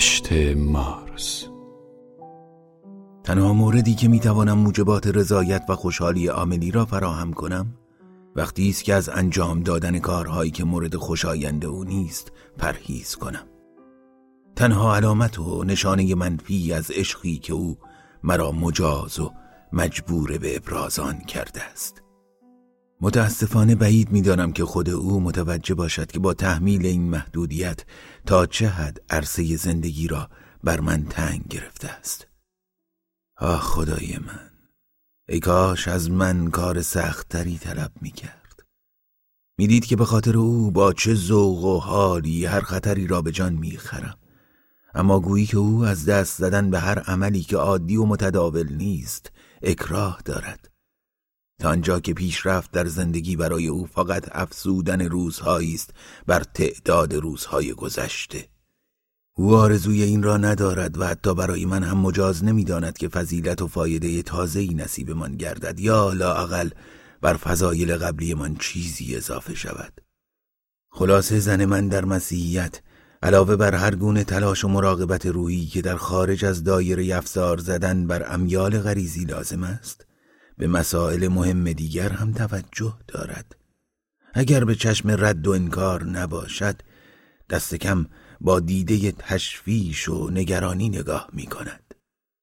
8 مارس. تنها موردی که میتوانم موجبات رضایت و خوشحالی عاملی را فراهم کنم وقتی است که از انجام دادن کارهایی که مورد خوشایند او نیست پرهیز کنم. تنها علامت و نشانه منفی از عشقی که او مرا مجاز و مجبور به ابراز آن کرده است. متاسفانه بعید می‌دانم که خود او متوجه باشد که با تحمیل این محدودیت تا چه حد عرصه زندگی را بر من تنگ گرفته است. آه خدای من، ای کاش از من کار سخت‌تری طلب می‌کرد. می‌دید که به خاطر او با چه ذوق و حالی هر خطری را به جان می‌خرم. اما گویی که او از دست زدن به هر عملی که عادی و متداول نیست اکراه دارد. تا آنجا که پیشرفت در زندگی برای او فقط افزودن روزهایی است بر تعداد روزهای گذشته. او آرزوی این را ندارد و حتی برای من هم مجاز نمی‌داند که فضیلت و فایده تازه‌ای نصیب من گردد یا لااقل بر فضایل قبلی من چیزی اضافه شود. خلاصه زن من در مسیحیت علاوه بر هر گونه تلاش و مراقبت روحی که در خارج از دایره افزار زدن بر امیال غریزی لازم است، به مسائل مهم دیگر هم توجه دارد. اگر به چشم رد و انکار نباشد، دست کم با دیده تشویش و نگرانی نگاه می کند.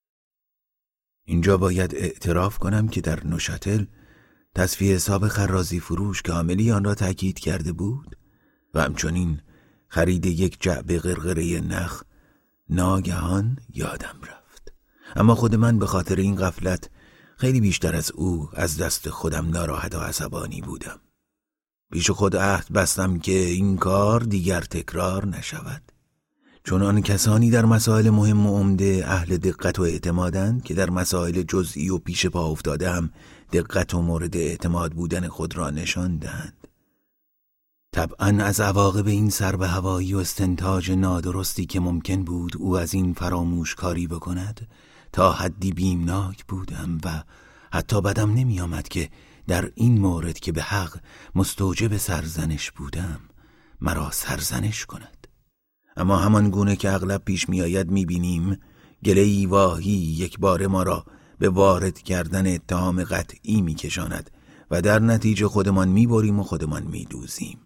اینجا باید اعتراف کنم که در نوشاتل تصفیه حساب خرازی فروش که عاملی آن را تأکید کرده بود و همچنین خرید یک جعبه قرقره نخ ناگهان یادم رفت. اما خود من به خاطر این غفلت خیلی بیشتر از او از دست خودم ناراحت و عصبانی بودم. پیش خود عهد بستم که این کار دیگر تکرار نشود. چون آن کسانی در مسائل مهم و عمده اهل دقت و اعتمادند که در مسائل جزئی و پیش پا افتاده هم دقت و مورد اعتماد بودن خود را نشان دهند. طبعاً از عواقب این سر به هوایی و استنتاج نادرستی که ممکن بود او از این فراموش کاری بکند تا حدی بیمناک بودم و حتی بدم نمی آمد که در این مورد که به حق مستوجب سرزنش بودم مرا سرزنش کند. اما همان گونه که اغلب پیش می آید می بینیم گله‌ای واهی یک بار ما را به وارد کردن اتهام قطعی می کشاند و در نتیجه خودمان می بریم و خودمان می دوزیم.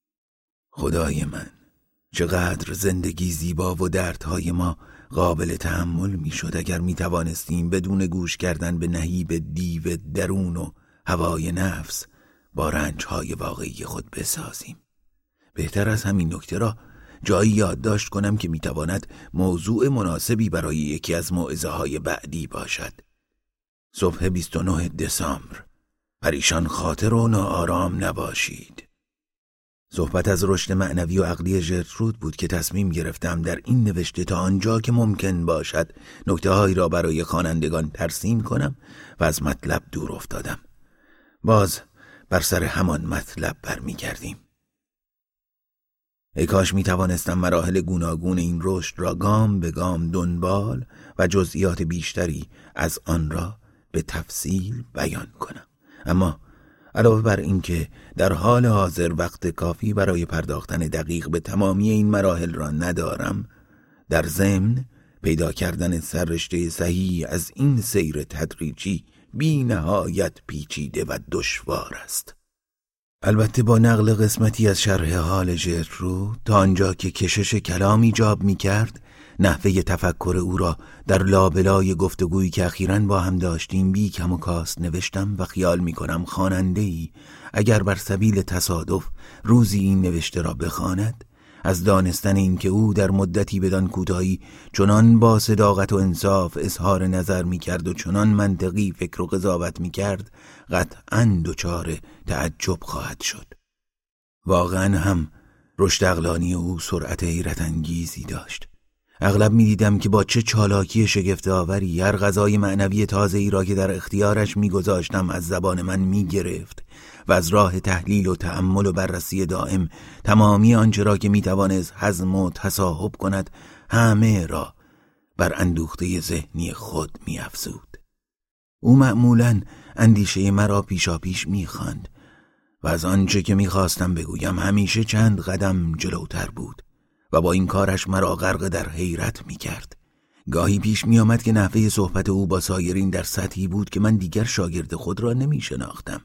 خدای من، چقدر زندگی زیبا و دردهای ما قابل تحمل می شد اگر می توانستیم بدون گوش کردن به نهیب دیو درون و هوای نفس با رنجهای واقعی خود بسازیم. بهتر از همین نکته را جایی یادداشت کنم که می تواند موضوع مناسبی برای یکی از موعظه های بعدی باشد. صبح 29 دسامبر. پریشان خاطر و ناآرام نباشید. صحبت از رشد معنوی و عقلی ژرترود بود که تصمیم گرفتم در این نوشته تا آنجا که ممکن باشد نکته‌هایی را برای خوانندگان ترسیم کنم و از مطلب دور افتادم. باز بر سر همان مطلب برمیگردیم. ای کاش می توانستم مراحل گوناگون این رشد را گام به گام دنبال و جزئیات بیشتری از آن را به تفصیل بیان کنم. اما علاوه بر این که در حال حاضر وقت کافی برای پرداختن دقیق به تمامی این مراحل را ندارم، در ضمن پیدا کردن سررشته صحیح از این سیر تدریجی بی نهایت پیچیده و دشوار است. البته با نقل قسمتی از شرح حال ژرترود تا آنجا که کشش کلام ایجاب می کرد، نحوه تفکر او را در لابلای گفتگویی که اخیراً با هم داشتیم بی کم و کاست نوشتم و خیال می کنم خواننده‌ای اگر بر سبیل تصادف روزی این نوشته را بخواند، از دانستن این که او در مدتی بدان کوتاهی چنان با صداقت و انصاف اظهار نظر می کرد و چنان منطقی فکر و قضاوت می کرد قطعاً دچار تعجب خواهد شد. واقعاً هم رشد عقلانی او سرعت حیرت انگیزی داشت. اغلب می دیدم که با چه چالاکی شگفت‌آوری هر غذای معنوی تازه‌ای را که در اختیارش می گذاشتم از زبان من می گرفت و از راه تحلیل و تأمل و بررسی دائم تمامی آنچه را که می توانست هضم و تصاحب کند همه را بر اندوخته ذهنی خود می افزود. او معمولاً اندیشه مرا پیشاپیش می خواند و از آنچه که می خواستم بگویم همیشه چند قدم جلوتر بود و با این کارش مرا غرق در حیرت می کرد. گاهی پیش می آمد که نحوه صحبت او با سایرین در سطحی بود که من دیگر شاگرد خود را نمی شناختم.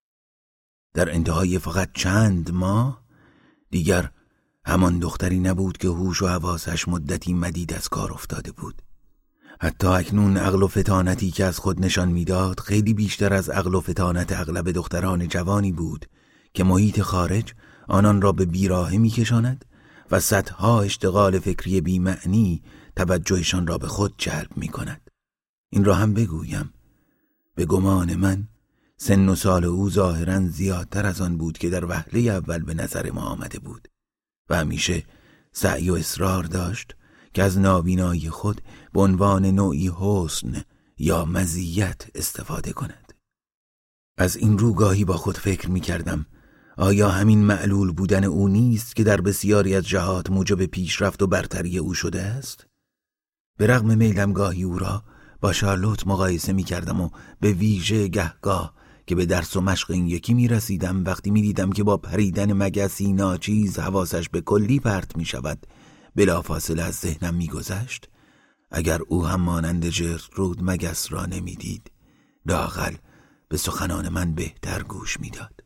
در انتهای فقط چند ماه دیگر همان دختری نبود که هوش و حواسش مدتی مدید از کار افتاده بود. حتی اکنون عقل و فطانتی که از خود نشان میداد خیلی بیشتر از عقل و فطانت اغلب دختران جوانی بود که محیط خارج آنان را به بیراهه میکشاند و صدها اشتغال فکری بی‌معنی توجهشان را به خود جلب میکند. این را هم بگویم، به گمان من سن و سال او ظاهراً زیادتر از آن بود که در وهله اول به نظر ما آمده بود و همیشه سعی و اصرار داشت که از نابینایی خود به عنوان نوعی حسن یا مزیت استفاده کند. از این رو گاهی با خود فکر می کردم آیا همین معلول بودن او نیست که در بسیاری از جهات موجب پیشرفت و برتری او شده است؟ به رغم میلم گاهی او را با شارلوت مقایسه می کردم و به ویژه گهگاه که به درس و مشق این یکی می رسیدم وقتی می دیدم که با پریدن مگسی ناچیز حواسش به کلی پرت می شود بلافاصله از ذهنم می گذشت اگر او هم مانند جرترود مگس را نمی دید لااقل به سخنان من بهتر گوش می داد.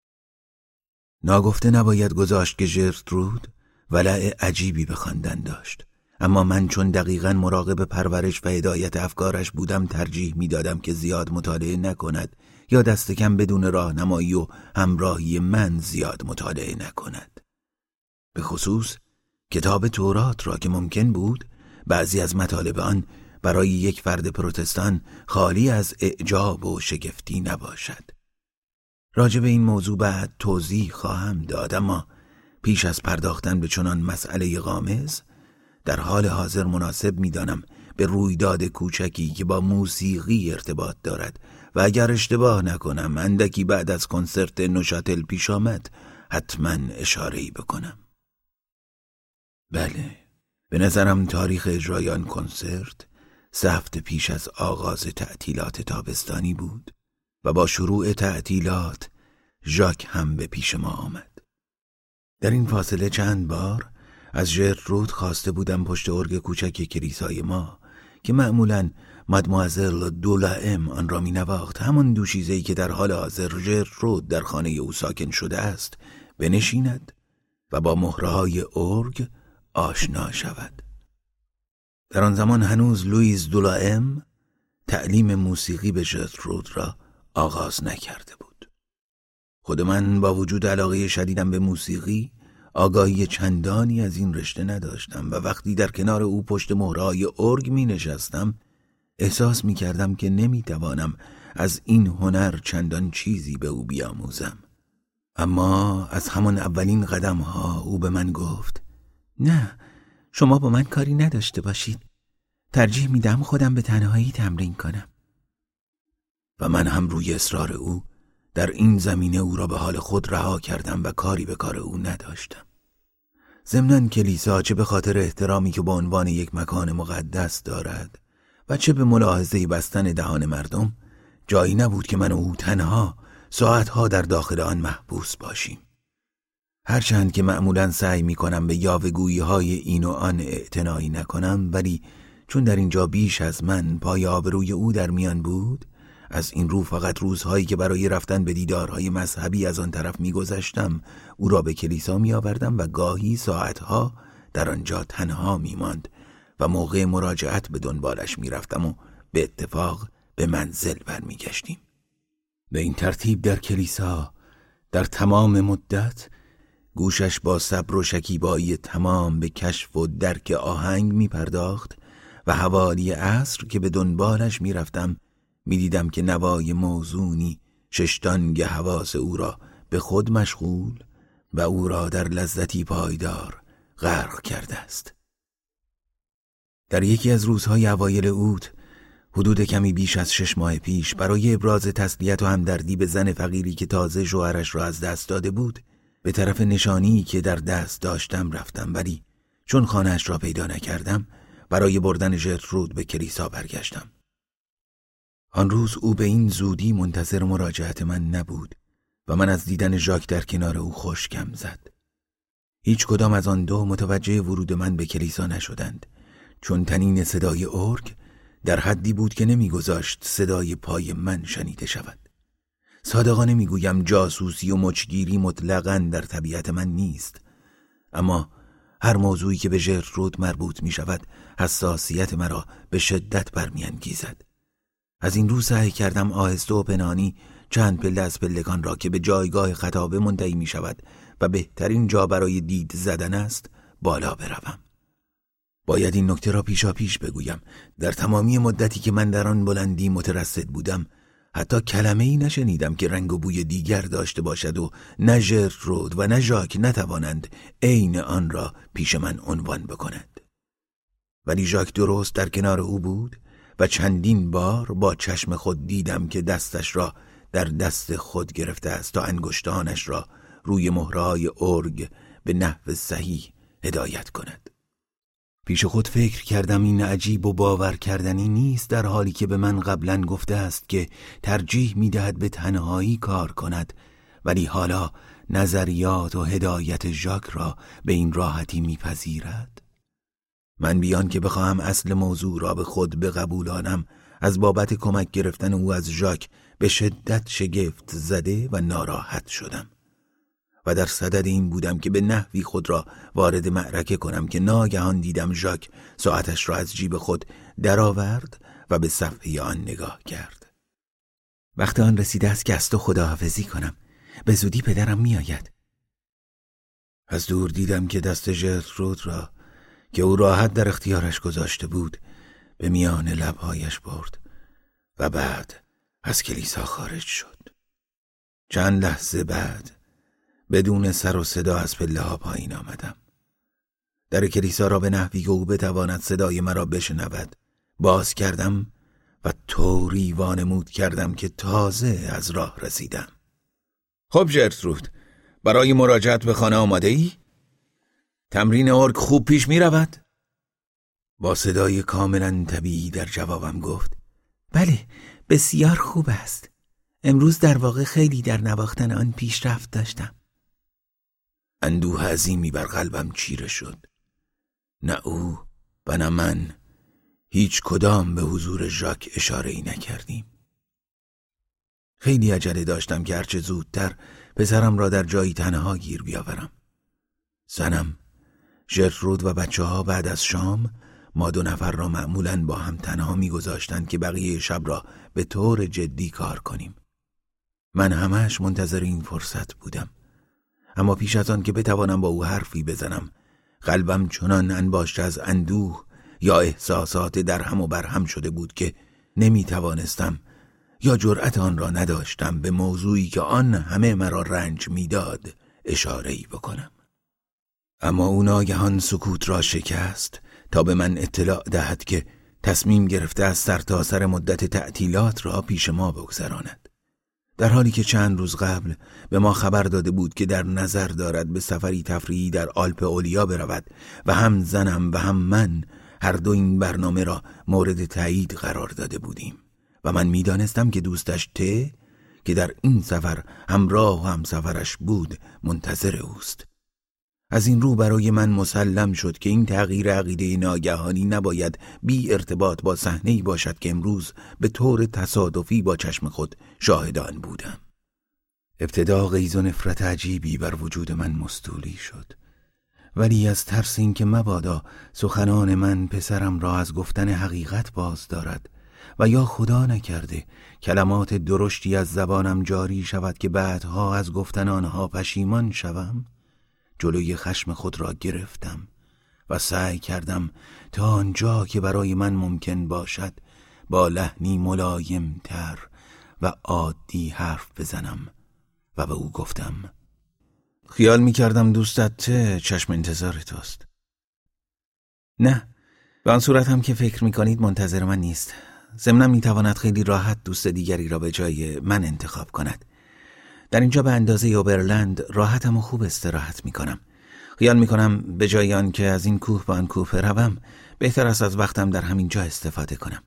ناگفته نباید گذاشت که جرترود ولع عجیبی به خواندن داشت، اما من چون دقیقاً مراقب پرورش و هدایت افکارش بودم ترجیح می دادم که زیاد مطالعه نکند یا دست کم بدون راهنمایی و همراهی من زیاد مطالعه نکند. به خصوص کتاب تورات را که ممکن بود بعضی از مطالب آن برای یک فرد پروتستان خالی از اعجاب و شگفتی نباشد. راجع به این موضوع بعد توضیح خواهم داد، اما پیش از پرداختن به چنان مسئله غامض در حال حاضر مناسب می‌دانم به رویداد کوچکی که با موسیقی ارتباط دارد و اگر اشتباه نکنم اندکی بعد از کنسرت نوشاتل پیش آمد حتما اشاره‌ای بکنم. بله، به نظرم تاریخ اجرای آن کنسرت 3 هفته پیش از آغاز تعطیلات تابستانی بود و با شروع تعطیلات ژاک هم به پیش ما آمد. در این فاصله چند بار از جرترود خواسته بودم پشت ارگ کوچک کلیسای ما که معمولاً مادموازل دولائم آن را می نواخت، همان دوشیزه‌ای که در حال حاضر جرترود در خانه او ساکن شده است، بنشیند و با مهره‌های ارگ آشنا شود. در آن زمان هنوز لوئیز دولائم تعلیم موسیقی به جرترود را آغاز نکرده بود. خود من با وجود علاقه شدیدم به موسیقی آگاهی چندانی از این رشته نداشتم و وقتی در کنار او پشت مهره‌های ارگ می نشستم احساس می کردم که نمی توانم از این هنر چندان چیزی به او بیاموزم. اما از همان اولین قدم ها او به من گفت نه، شما با من کاری نداشته باشید، ترجیح میدم خودم به تنهایی تمرین کنم. و من هم روی اصرار او در این زمینه او را به حال خود رها کردم و کاری به کار او نداشتم. ضمناً کلیسا چه به خاطر احترامی که به عنوان یک مکان مقدس دارد و چه به ملاحظه بستن دهان مردم جایی نبود که من و او تنها ساعتها در داخل آن محبوس باشیم. هرچند که معمولاً سعی می‌کنم به یاوه‌گویی‌های این و آن اعتنایی نکنم، ولی چون در اینجا بیش از من پای آبروی او در میان بود، از این رو فقط روزهایی که برای رفتن به دیدارهای مذهبی از آن طرف می‌گذشتم او را به کلیسا می‌آوردم و گاهی ساعتها در آنجا تنها می‌ماند و موقع مراجعت به دنبالش می‌رفتم و به اتفاق به منزل برمیگشتیم. به این ترتیب در کلیسا در تمام مدت گوشش با صبر و شکیبایی تمام به کشف و درک آهنگ می پرداخت و حوالی عصر که به دنبالش می رفتم می دیدم که نوای موزونی ششتانگ حواس او را به خود مشغول و او را در لذتی پایدار غرق کرده است. در یکی از روزهای اوایل اوت حدود کمی بیش از 6 ماه پیش برای ابراز تسلیت و همدردی به زن فقیری که تازه شوهرش را از دست داده بود به طرف نشانی که در دست داشتم رفتم، ولی چون خانه‌اش را پیدا نکردم برای بردن جرترود به کلیسا برگشتم. آن روز او به این زودی منتظر مراجعت من نبود و من از دیدن ژاک در کنار او خشکم زد. هیچ کدام از آن دو متوجه ورود من به کلیسا نشدند، چون تنین صدای ارگ در حدی بود که نمیگذاشت صدای پای من شنیده شود. صادقانه میگویم جاسوسی و مچگیری مطلقاً در طبیعت من نیست، اما هر موضوعی که به ژرترود مربوط می شود حساسیت مرا به شدت برمی‌انگیزد. از این رو سعی کردم آهسته و پنهانی چند پله از پلکان را که به جایگاه خطابه منتهی می شود و بهترین جا برای دید زدن است بالا بروم. باید این نکته را پیشا پیش بگویم، در تمامی مدتی که من در آن بلندی مترصد بودم حتی کلمه‌ای نشنیدم که رنگ و بوی دیگر داشته باشد و نه ژرترود و نه ژاک نتوانند عین آن را پیش من عنوان بکنند. ولی ژاک درست در کنار او بود و چندین بار با چشم خود دیدم که دستش را در دست خود گرفته است تا انگشتانش را روی مهره‌های ارگ به نحو صحیح هدایت کند. پیش خود فکر کردم این عجیب و باور کردنی نیست، در حالی که به من قبلا گفته است که ترجیح می‌دهد به تنهایی کار کند، ولی حالا نظریات و هدایت ژاک را به این راحتی میپذیرد. من بیان که بخواهم اصل موضوع را به خود بقبولانم، از بابت کمک گرفتن او از ژاک به شدت شگفت زده و ناراحت شدم و در صدد این بودم که به نحوی خود را وارد معرکه کنم که ناگهان دیدم ژاک ساعتش را از جیب خود درآورد و به صفحه آن نگاه کرد. وقت آن رسیده است که از تو خداحافظی کنم، به زودی پدرم میآید. از دور دیدم که دست ژرترود را که او راحت در اختیارش گذاشته بود به میان لبهایش برد و بعد از کلیسا خارج شد. چند لحظه بعد بدون سر و صدا از پله ها پایین آمدم. در کلیسا را به نحوی که او بتواند صدای مرا بشنود باز کردم و طوری وانمود کردم که تازه از راه رسیدم. خب ژرترود، برای مراجعت به خانه آماده ای؟ تمرین ارگ خوب پیش می رود؟ با صدای کاملا طبیعی در جوابم گفت بله، بسیار خوب است. امروز در واقع خیلی در نواختن آن پیشرفت داشتم. اندوه عظیمی بر قلبم چیره شد. نه او و نه من هیچ کدام به حضور ژاک اشاره ای نکردیم. خیلی عجله داشتم که هرچه زودتر پسرم را در جایی تنها گیر بیاورم. زنم، ژرترود و بچه ها بعد از شام ما دو نفر را معمولاً با هم تنها می‌گذاشتند که بقیه شب را به طور جدی کار کنیم. من همش منتظر این فرصت بودم، اما پیش از آن که بتوانم با او حرفی بزنم قلبم چنان انباشته از اندوه یا احساسات درهم و برهم شده بود که نمی‌توانستم یا جرأت آن را نداشتم به موضوعی که آن همه مرا رنج می‌داد اشاره‌ای بکنم. اما او ناگهان سکوت را شکست تا به من اطلاع دهد که تصمیم گرفته از سرتاسر مدت تعطیلات را پیش ما بگذراند، در حالی که چند روز قبل به ما خبر داده بود که در نظر دارد به سفری تفریحی در آلپ اولیا برود و هم زنم و هم من هر دو این برنامه را مورد تایید قرار داده بودیم و من میدانستم که دوستش ته که در این سفر همراه و همسفرش بود منتظر اوست. از این رو برای من مسلم شد که این تغییر عقیده ناگهانی نباید بی ارتباط با صحنه‌ای باشد که امروز به طور تصادفی با چشم خود شاهد آن بودم. ابتدا غیظ و نفرت عجیبی بر وجود من مستولی شد، ولی از ترس این که مبادا سخنان من پسرم را از گفتن حقیقت باز دارد و یا خدا نکرده کلمات درشتی از زبانم جاری شود که بعدها از گفتن آنها پشیمان شوم، جلوی خشم خود را گرفتم و سعی کردم تا آنجا که برای من ممکن باشد با لحنی ملایم تر و عادی حرف بزنم و به او گفتم خیال می کردم دوستت چشم انتظار توست. نه، به آن صورت هم که فکر می کنید منتظر من نیست. ضمناً می تواند خیلی راحت دوست دیگری را به جای من انتخاب کند. در اینجا به اندازه اوبرلند راحتم و خوب استراحت می کنم. خیال می کنم به جای آن که از این کوه به آن کوه بروم بهتر است از وقتم در همین جا استفاده کنم.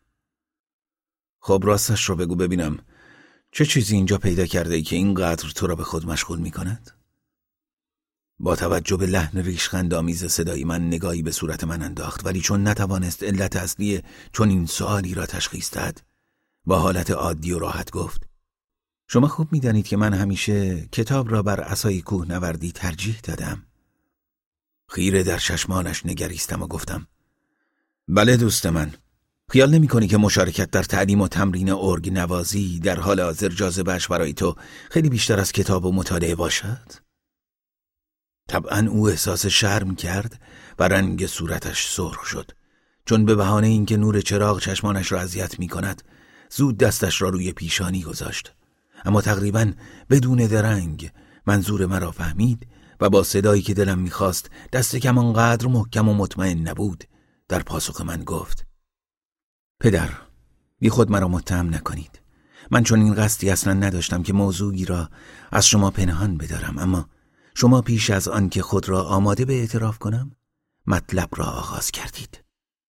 خب راستش رو بگو ببینم، چه چیزی اینجا پیدا کرده ای که اینقدر تو را به خود مشغول می کند؟ با توجه به لحن ریشخندآمیز صدای من نگاهی به صورت من انداخت، ولی چون نتوانست علت اصلی چون این سوالی را تشخیص دهد با حالت عادی و راحت گفت: شما خوب می‌دانید که من همیشه کتاب را بر عصای کوهنوردی ترجیح دادم. خیره در چشمانش نگریستم و گفتم: بله دوست من، خیال نمی‌کنی که مشارکت در تعلیم و تمرین ارگ نوازی در حال حاضر جاذبه‌اش برای تو خیلی بیشتر از کتاب و مطالعه باشد؟ طبعاً او احساس شرم کرد و رنگ صورتش سرخ شد، چون به بهانه اینکه نور چراغ چشمانش را اذیت می‌کند زود دستش را روی پیشانی گذاشت، اما تقریباً بدون درنگ منظور مرا فهمید و با صدایی که دلم می‌خواست دست کم آنقدر محکم و مطمئن نبود در پاسخ من گفت: پدر، بی خود مرا متهم نکنید. من چون این قصدی اصلا نداشتم که موضوعی را از شما پنهان بدارم، اما شما پیش از آن که خود را آماده به اعتراف کنم مطلب را آغاز کردید.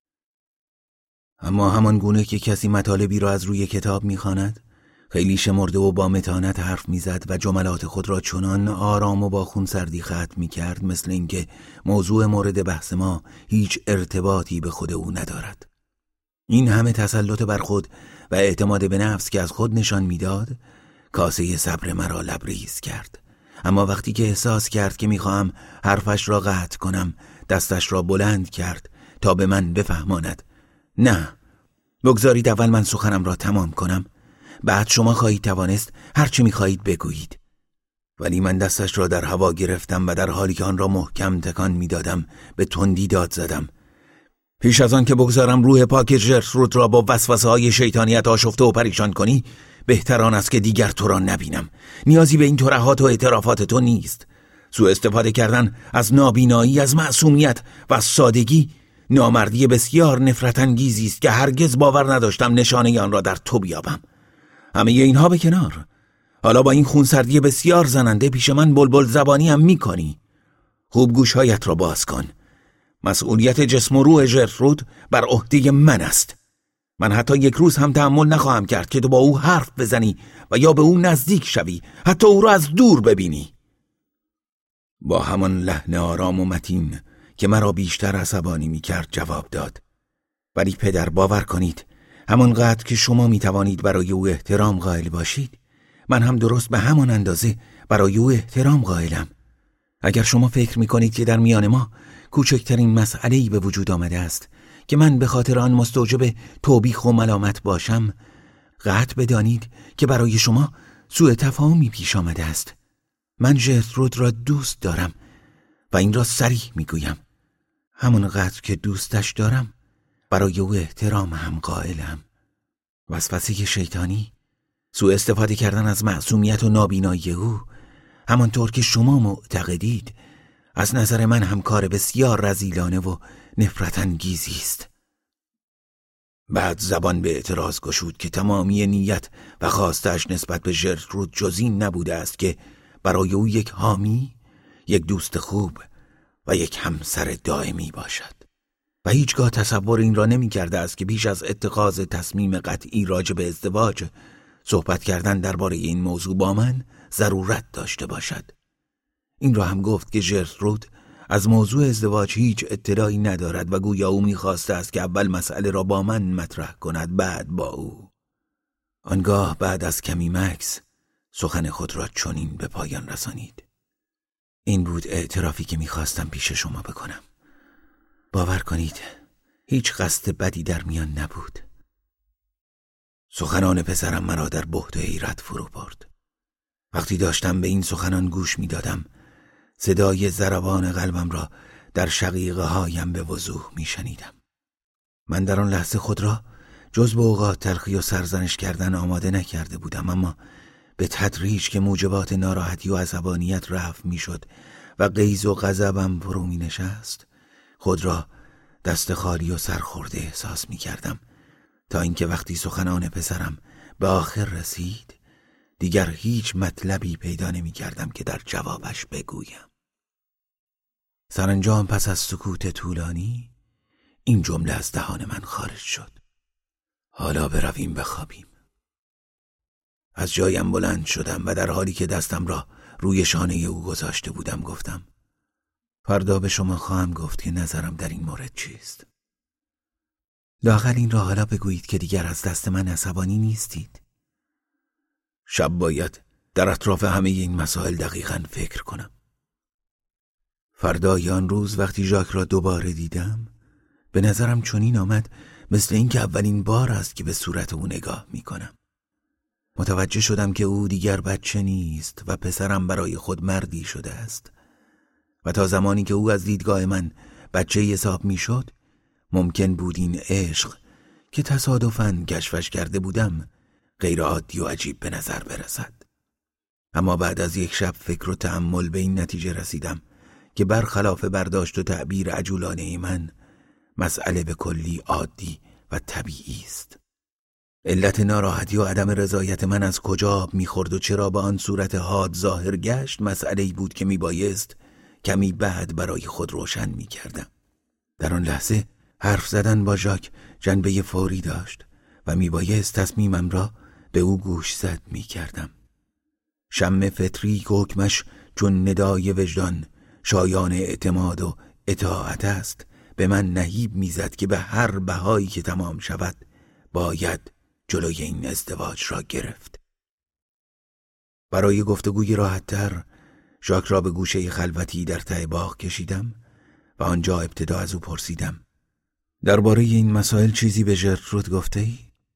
اما همان گونه که کسی مطالبی را از روی کتاب می‌خواند، خیلی شمرده و با متانت حرف می‌زد و جملات خود را چنان آرام و با خونسردی ختم می‌کرد مثل اینکه موضوع مورد بحث ما هیچ ارتباطی به خود او ندارد. این همه تسلط بر خود و اعتماد به نفس که از خود نشان میداد کاسه صبر مرا لبریز کرد، اما وقتی که احساس کرد که میخواهم حرفش را قطع کنم دستش را بلند کرد تا به من بفهماند: نه، بگذارید اول من سخنم را تمام کنم، بعد شما خواهید توانست هر چه میخواهید بگویید. ولی من دستش را در هوا گرفتم و در حالی که آن را محکم تکان میدادم به تندی داد زدم: پیش از آن که بگذارم روح پاک ژرترود را با وسوسه‌های شیطانیت آشفته و پریشان کنی، بهتر آن است که دیگر تو را نبینم. نیازی به این ترحات و اعترافات تو نیست. سوء استفاده کردن از نابینایی، از معصومیت و از سادگی نامردی بسیار نفرت انگیزی است که هرگز باور نداشتم نشانه آن را در تو بیابم. همه اینها به کنار، حالا با این خونسردی بسیار زننده پیش من بلبل زبانی هم می‌کنی. خوب گوشهایت را باز کن. مسئولیت جسم و روح ژرترود بر عهده من است. من حتی یک روز هم تحمل نخواهم کرد که تو با او حرف بزنی و یا به او نزدیک شوی، حتی او را از دور ببینی. با همان لحن آرام و متین که مرا بیشتر عصبانی می کرد جواب داد: ولی پدر، باور کنید همانقدر که شما می توانید برای او احترام قائل باشید، من هم درست به همان اندازه برای او احترام قائلم. اگر شما فکر می کنید که در میان ما کوچکترین مسئله‌ای به وجود آمده است که من به خاطر آن مستوجب توبیخ و ملامت باشم، قطع بدانید که برای شما سوء تفاهمی پیش آمده است. من ژرترود را دوست دارم و این را صریح میگویم. همانقدر که دوستش دارم برای او احترام هم قائلم. وسوسه شیطانی، سوء استفاده کردن از معصومیت و نابینایی او، همانطور که شما معتقدید، از نظر من هم کار بسیار رذیلانه و نفرت انگیزی است. بعد زبان به اعتراض گشود که تمامی نیت و خواستش نسبت به ژرترود جز این نبوده است که برای او یک حامی، یک دوست خوب و یک همسر دائمی باشد و هیچگاه تصور این را نمی کرده است که پیش از اتخاذ تصمیم قطعی راجع به ازدواج صحبت کردن درباره این موضوع با من ضرورت داشته باشد. این را هم گفت که ژرترود از موضوع ازدواج هیچ اطلاعی ندارد و گویا او می‌خواسته است که اول مسئله را با من مطرح کند، بعد با او. آنگاه بعد از کمی مکث سخن خود را چنین به پایان رسانید: این بود اعترافی که می‌خواستم پیش شما بکنم. باور کنید هیچ قصد بدی در میان نبود. سخنان پسرم مرا در بهت و حیرت فرو برد. وقتی داشتم به این سخنان گوش می‌دادم، صدای ضربان قلبم را در شقیقه هایم به وضوح می شنیدم. من در آن لحظه خود را جز به اوقات تلخی و سرزنش کردن آماده نکرده بودم، اما به تدریج که موجبات ناراحتی و عصبانیت رفع می شد و غیظ و غضبم فرو می نشست، خود را دست خالی و سرخورده احساس می کردم، تا اینکه وقتی سخنان پسرم به آخر رسید دیگر هیچ مطلبی پیدا نمی کردم که در جوابش بگویم. سرانجام پس از سکوت طولانی این جمله از دهان من خارج شد: حالا برویم بخوابیم. از جایم بلند شدم و در حالی که دستم را روی شانه او گذاشته بودم گفتم: فردا به شما خواهم گفت که نظرم در این مورد چیست. لااقل این را حالا بگویید که دیگر از دست من عصبانی نیستید. شب باید در اطراف همه این مسائل دقیقاً فکر کنم. فردای آن روز وقتی ژاک را دوباره دیدم، به نظرم چنین آمد مثل این که اولین بار است که به صورت او نگاه می کنم. متوجه شدم که او دیگر بچه نیست و پسرم برای خود مردی شده است و تا زمانی که او از دیدگاه من بچه حساب می شد، ممکن بود این عشق که تصادفاً کشفش کرده بودم غیر عادی و عجیب به نظر برسد. اما بعد از یک شب فکر و تأمل به این نتیجه رسیدم که برخلاف برداشت و تعبیر عجولانه من، مسئله به کلی عادی و طبیعی است. علت ناراحتی و عدم رضایت من از کجا آب می‌خورد و چرا به آن صورت حاد ظاهر گشت، مسئله‌ای بود که میبایست کمی بعد برای خود روشن می‌کردم. در آن لحظه حرف زدن با ژاک جنبه فوری داشت و میبایست تصمیمم را به او گوش زد می‌کردم. شم فطری که حکمش چون ندای وجدان شایان اعتماد و اطاعت است، به من نهیب میزد که به هر بهایی که تمام شود باید جلوی این ازدواج را گرفت. برای گفتگوی راحت‌تر ژاک را به گوشه خلوتی در ته باغ کشیدم و آنجا ابتدا از او پرسیدم: درباره این مسائل چیزی به ژرترود گفته‌ای؟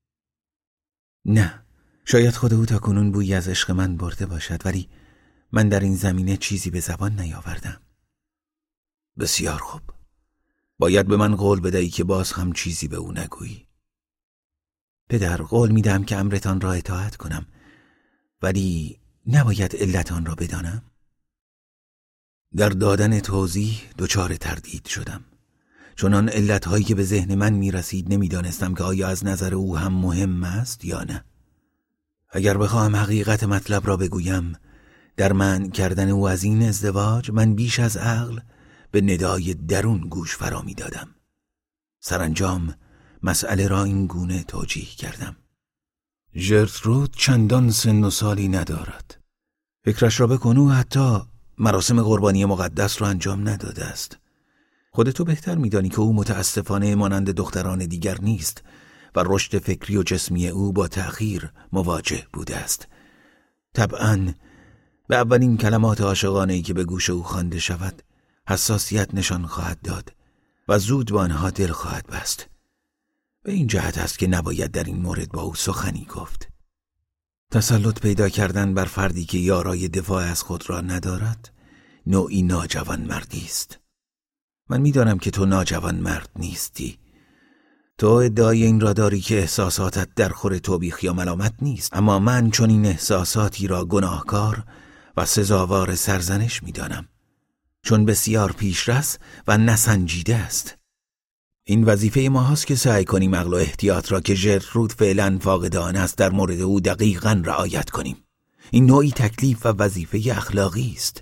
نه، شاید خود او تاکنون بویی از عشق من برده باشد، ولی من در این زمینه چیزی به زبان نیاوردم. بسیار خوب. باید به من قول بدهی که باز هم چیزی به او نگویی. پدر، قول میدم که امرتان را اطاعت کنم، ولی نباید علت آن را بدانم. در دادن توضیح دچار تردید شدم، چون آن علتهایی که به ذهن من میرسید نمیدانستم که آیا از نظر او هم مهم است یا نه. اگر بخواهم حقیقت مطلب را بگویم، در منع کردن او از این ازدواج من بیش از عقل به ندای درون گوش فرا می دادم. سرانجام مسئله را این گونه توجیه کردم: ژرترود چندان سن و سالی ندارد. فکرش را بکن، او حتی مراسم قربانی مقدس را انجام نداده است. خودتو بهتر میدانی که او متاسفانه مانند دختران دیگر نیست و رشد فکری و جسمی او با تأخیر مواجه بوده است. طبعاً به اولین کلمات عاشقانه‌ای که به گوش او خوانده شود حساسیت نشان خواهد داد و زود با آنها دل خواهد بست. به این جهت است که نباید در این مورد با او سخنی گفت. تسلط پیدا کردن بر فردی که یارای دفاع از خود را ندارد نوعی ناجوان مردی است. من می‌دانم که تو ناجوان مرد نیستی. تو ادعای این را داری که احساساتت در خور توبیخ یا ملامت نیست، اما من چون این احساساتی را گناهکار و سزاوار سرزنش می‌دانم، چون بسیار پیشرس و نسنجیده است. این وظیفه ما هست که سعی کنیم عقل و احتیاط را که ژرترود فعلا فاقد آن است در مورد او دقیقاً رعایت کنیم. این نوعی تکلیف و وظیفه اخلاقی است.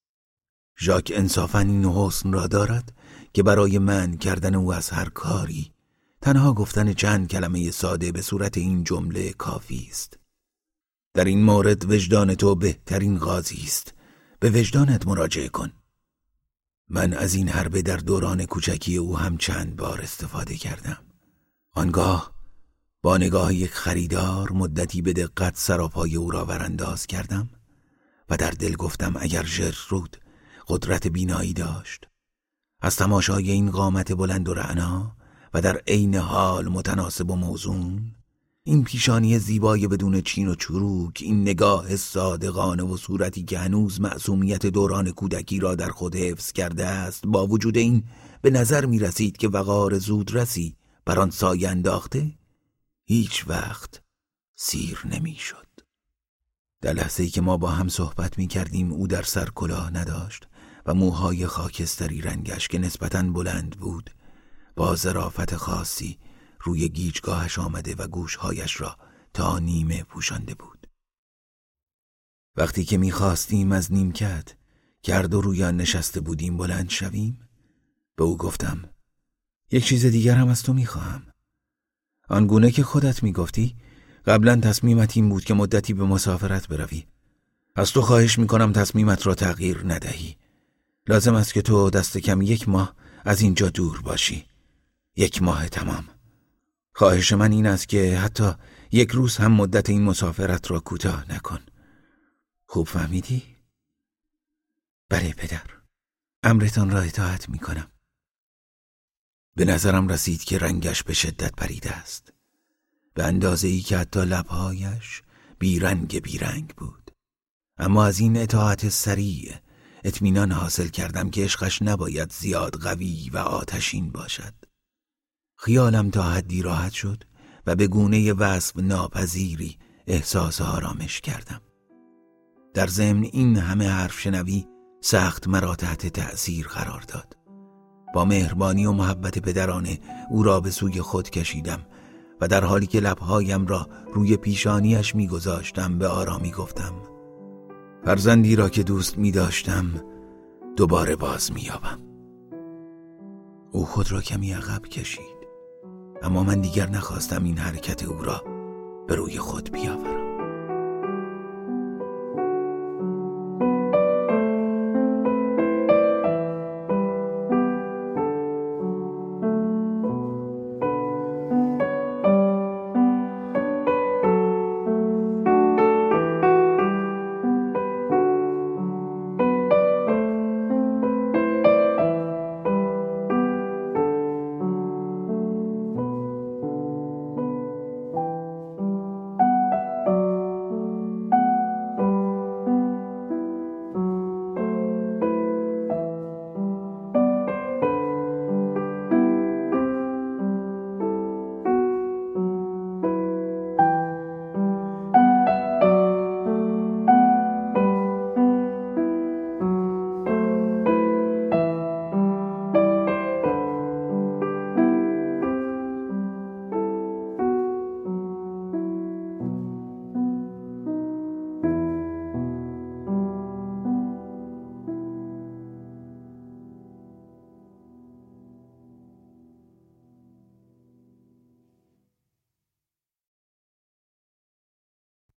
ژاک انصافاً این حسن را دارد که برای منع کردن او از هر کاری تنها گفتن چند کلمه ساده به صورت این جمله کافی است: در این مورد وجدان تو بهترین قاضی است. به وجدانت مراجعه کن. من از این حربه در دوران کوچکی او هم چند بار استفاده کردم. آنگاه با نگاه یک خریدار مدتی به دقت سراپای او را ورانداز کردم و در دل گفتم اگر ژرترود قدرت بینایی داشت، از تماشای این قامت بلند و رعنا و در عین حال متناسب و موزون، این پیشانی زیبای بدون چین و چروک، این نگاه صادقانه و صورتی که هنوز معصومیت دوران کودکی را در خود حفظ کرده است، با وجود این به نظر می رسید که وقار زودرسی بر آن سایه انداخته، هیچ وقت سیر نمی شد. در لحظه‌ای که ما با هم صحبت می کردیم او در سر کلاه نداشت و موهای خاکستری رنگش که نسبتاً بلند بود با ظرافت خاصی روی گیجگاهش آمده و گوشهایش را تا نیمه پوشانده بود. وقتی که می‌خواستیم از نیمکت کرد و روی آن نشسته بودیم بلند شویم، به او گفتم یک چیز دیگر هم از تو می‌خواهم. آنگونه که خودت می‌گفتی قبلا تصمیمت این بود که مدتی به مسافرت بروی. از تو خواهش می‌کنم تصمیمت را تغییر ندهی. لازم است که تو دست کم 1 ماه از اینجا دور باشی. 1 ماه تمام. خواهش من این است که حتی 1 روز هم مدت این مسافرت را کوتاه نکن. خوب فهمیدی؟ بله پدر. امرتان را اطاعت می کنم. به نظرم رسید که رنگش به شدت پریده است. به اندازه‌ای که حتی لبهایش بیرنگ بود. اما از این اطاعت سریع اطمینان حاصل کردم که عشقش نباید زیاد قوی و آتشین باشد. خیالم تا حدی راحت شد و به گونه وصف ناپذیری احساس آرامش کردم. در ضمن این همه حرف شنوی سخت مرا تحت تأثیر قرار داد. با مهربانی و محبت پدرانه او را به سوی خود کشیدم و در حالی که لبهایم را روی پیشانیش می‌گذاشتم به آرامی گفتم: فرزندی را که دوست می‌داشتم دوباره باز می‌یابم. او خود را کمی عقب کشید، اما من دیگر نخواستم این حرکت او را به روی خود بیاورم.